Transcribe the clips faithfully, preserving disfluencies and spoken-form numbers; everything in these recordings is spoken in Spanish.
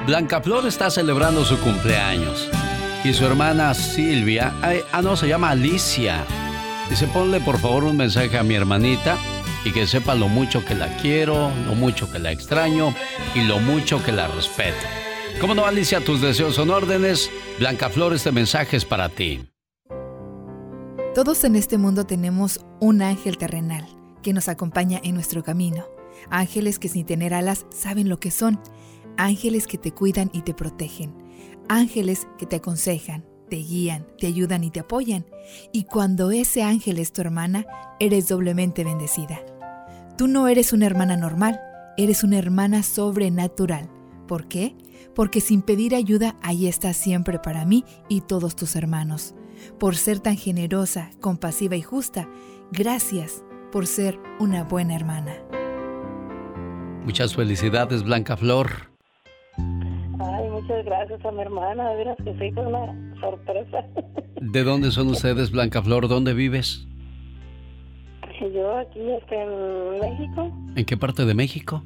Blanca Flor está celebrando su cumpleaños. Y su hermana Silvia, ay, ah no, se llama Alicia. Dice, ponle por favor un mensaje a mi hermanita y que sepa lo mucho que la quiero, lo mucho que la extraño y lo mucho que la respeto. ¿Cómo no, Alicia? Tus deseos son órdenes. Blanca Flor, este mensaje es para ti. Todos en este mundo tenemos un ángel terrenal que nos acompaña en nuestro camino. Ángeles que sin tener alas saben lo que son. Ángeles que te cuidan y te protegen. Ángeles que te aconsejan, te guían, te ayudan y te apoyan. Y cuando ese ángel es tu hermana, eres doblemente bendecida. Tú no eres una hermana normal, eres una hermana sobrenatural. ¿Por qué? Porque sin pedir ayuda, ahí estás siempre para mí y todos tus hermanos. Por ser tan generosa, compasiva y justa, gracias por ser una buena hermana. Muchas felicidades, Blanca Flor. Ay, muchas gracias a mi hermana, de veras que sí, fue una sorpresa. ¿De dónde son ustedes, Blanca Flor? ¿Dónde vives? Yo aquí estoy en México. ¿En qué parte de México?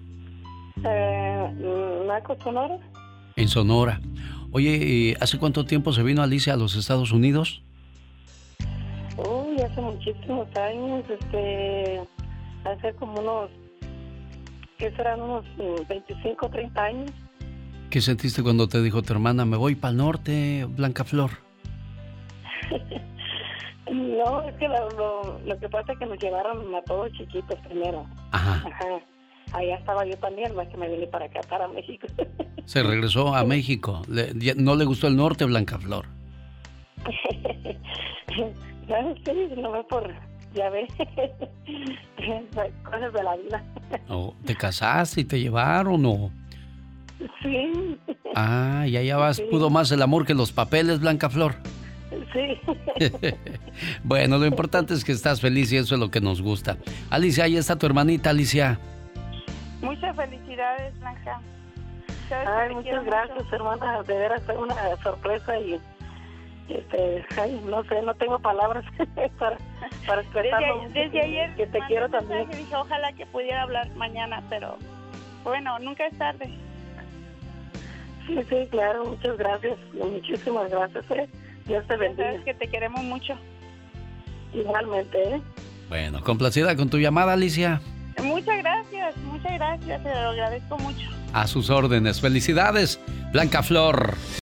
Eh, Naco, Sonora. En Sonora. Oye, ¿hace cuánto tiempo se vino Alicia a los Estados Unidos? Uy, hace muchísimos años, este, hace como unos, ¿qué serán? Unos veinticinco, treinta años. ¿Qué sentiste cuando te dijo tu hermana, me voy para el norte, Blanca Flor? No, es que lo, lo, lo que pasa es que nos llevaron a todos chiquitos primero. Ajá. Ajá. Allá estaba yo también, más que me vine para acá, para México. Se regresó a México. Le, ¿No le gustó el norte, Blanca Flor? No, sí, no me por, ya ves, cosas de la vida. Oh, ¿te casaste y te llevaron o...? Sí. Ah, y allá vas, sí. Pudo más el amor que los papeles, Blanca Flor. Sí. Bueno, lo importante es que estás feliz y eso es lo que nos gusta. Alicia, ahí está tu hermanita, Alicia. Muchas felicidades, Blanca. Ay, muchas gracias, mucho. Hermana. De veras fue una sorpresa y, este, ay, no sé, no tengo palabras para, para expresarlo. Desde, desde ayer que te quiero también. Dije, ojalá que pudiera hablar mañana, pero bueno, nunca es tarde. Sí, sí, claro, muchas gracias, muchísimas gracias, ¿eh? Dios te bendiga. Sabes que te queremos mucho. Igualmente, ¿eh? Bueno, complacida con tu llamada, Alicia. Muchas gracias, muchas gracias, te lo agradezco mucho. A sus órdenes, felicidades, Blanca Flor.